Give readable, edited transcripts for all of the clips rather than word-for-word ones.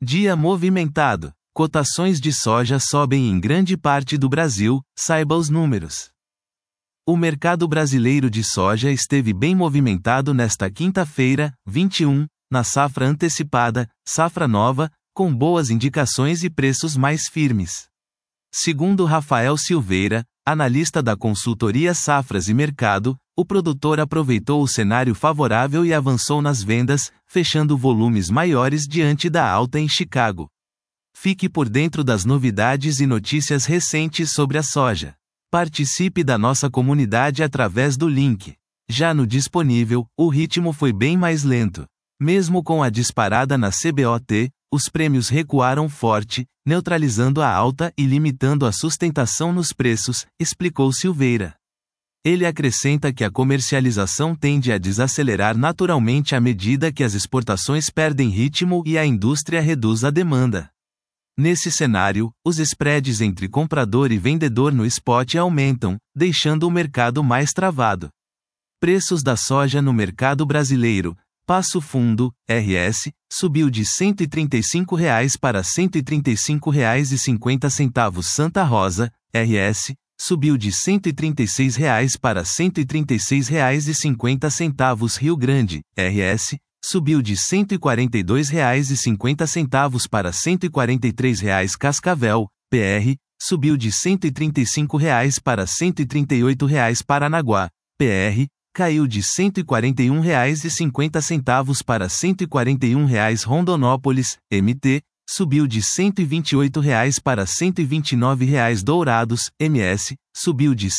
Dia movimentado. Cotações de soja sobem em grande parte do Brasil, saiba os números. O mercado brasileiro de soja esteve bem movimentado nesta quinta-feira, 21, na safra antecipada, safra nova, com boas indicações e preços mais firmes. Segundo Rafael Silveira, analista da consultoria Safras e Mercado, o produtor aproveitou o cenário favorável e avançou nas vendas, fechando volumes maiores diante da alta em Chicago. Fique por dentro das novidades e notícias recentes sobre a soja. Participe da nossa comunidade através do link. Já no disponível, o ritmo foi bem mais lento. Mesmo com a disparada na CBOT, os prêmios recuaram forte, neutralizando a alta e limitando a sustentação nos preços, explicou Silveira. Ele acrescenta que a comercialização tende a desacelerar naturalmente à medida que as exportações perdem ritmo e a indústria reduz a demanda. Nesse cenário, os spreads entre comprador e vendedor no spot aumentam, deixando o mercado mais travado. Preços da soja no mercado brasileiro. Passo Fundo, RS, subiu de R$ 135,00 para R$ 135,50. Santa Rosa, RS, subiu de R$ 136,00 para R$ 136,50. Rio Grande, RS, subiu de R$ 142,50 para R$ 143,00. Cascavel, PR, subiu de R$ 135,00 para R$ 138,00. Paranaguá, PR, caiu de R$ 141,50 para R$ 141,00. Rondonópolis, MT, subiu de R$ 128,00 para R$ 129,00. Dourados, MS, subiu de R$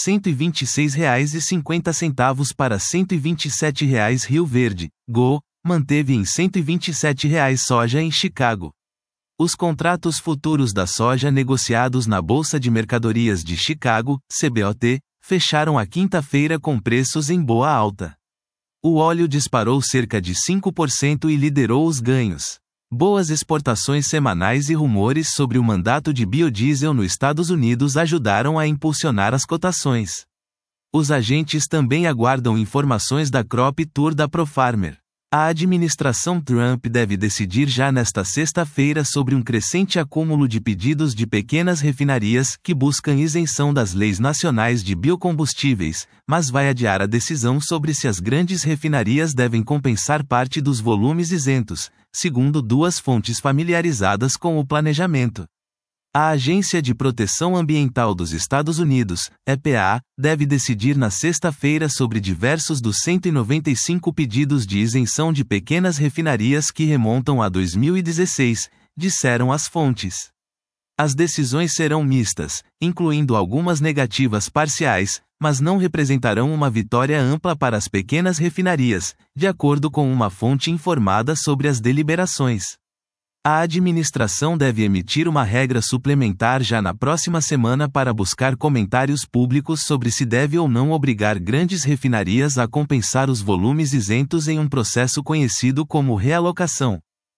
126,50 para R$ 127,00. Rio Verde, GO, manteve em R$ 127,00. Soja em Chicago. Os contratos futuros da soja negociados na Bolsa de Mercadorias de Chicago, CBOT, fecharam a quinta-feira com preços em boa alta. O óleo disparou cerca de 5% e liderou os ganhos. Boas exportações semanais e rumores sobre o mandato de biodiesel nos Estados Unidos ajudaram a impulsionar as cotações. Os agentes também aguardam informações da Crop Tour da ProFarmer. A administração Trump deve decidir já nesta sexta-feira sobre um crescente acúmulo de pedidos de pequenas refinarias que buscam isenção das leis nacionais de biocombustíveis, mas vai adiar a decisão sobre se as grandes refinarias devem compensar parte dos volumes isentos, segundo duas fontes familiarizadas com o planejamento. A Agência de Proteção Ambiental dos Estados Unidos, EPA, deve decidir na sexta-feira sobre diversos dos 195 pedidos de isenção de pequenas refinarias que remontam a 2016, disseram as fontes. As decisões serão mistas, incluindo algumas negativas parciais, mas não representarão uma vitória ampla para as pequenas refinarias, de acordo com uma fonte informada sobre as deliberações. A administração deve emitir uma regra suplementar já na próxima semana para buscar comentários públicos sobre se deve ou não obrigar grandes refinarias a compensar os volumes isentos em um processo conhecido como realocação.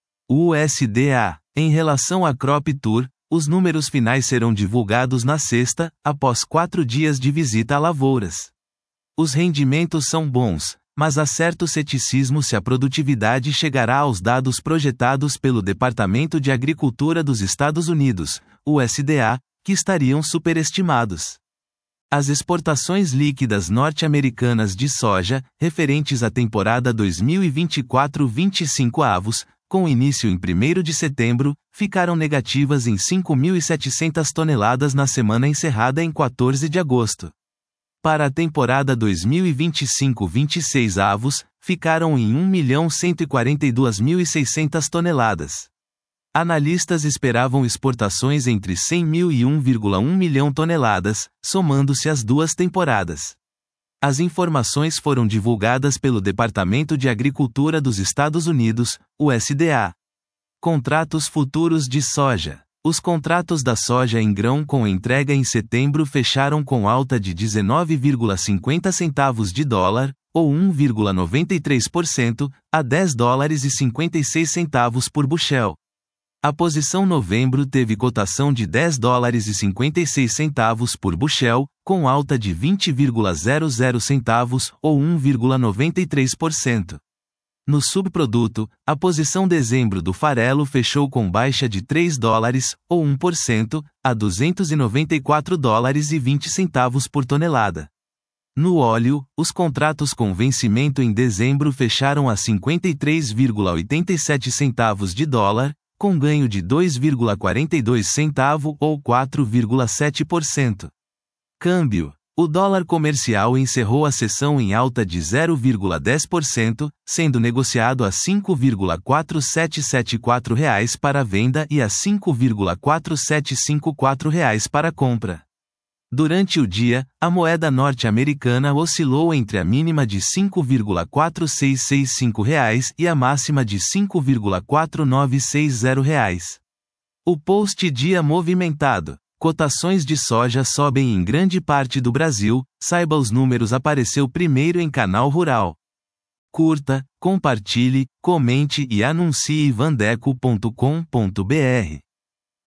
USDA. Em relação à Crop Tour, os números finais serão divulgados na sexta, após 4 dias de visita a lavouras. Os rendimentos são bons, mas há certo ceticismo se a produtividade chegará aos dados projetados pelo Departamento de Agricultura dos Estados Unidos, USDA, que estariam superestimados. As exportações líquidas norte-americanas de soja, referentes à temporada 2024-25 avos, com início em 1º de setembro, ficaram negativas em 5.700 toneladas na semana encerrada em 14 de agosto. Para a temporada 2025-26 avos, ficaram em 1.142.600 toneladas. Analistas esperavam exportações entre 100.000 e 1,1 milhão toneladas, somando-se as duas temporadas. As informações foram divulgadas pelo Departamento de Agricultura dos Estados Unidos, USDA. Contratos futuros de soja. Os contratos da soja em grão com entrega em setembro fecharam com alta de 19,50 centavos de dólar, ou 1,93%, a $10,56 por bushel. A posição novembro teve cotação de $10,56 por bushel, com alta de 20,00 centavos, ou 1,93%. No subproduto, a posição dezembro do farelo fechou com baixa de $3, ou 1%, a $294,20 por tonelada. No óleo, os contratos com vencimento em dezembro fecharam a 53,87 centavos de dólar, com ganho de 2,42 centavos ou 4,7%. Câmbio. O dólar comercial encerrou a sessão em alta de 0,10%, sendo negociado a R$ 5,4774 para venda e a R$ 5,4754 para compra. Durante o dia, a moeda norte-americana oscilou entre a mínima de R$ 5,4665 e a máxima de R$ 5,4960. O post-dia movimentado. Cotações de soja sobem em grande parte do Brasil, saiba os números apareceu primeiro em Canal Rural. Curta, compartilhe, comente e anuncie vandeco.com.br.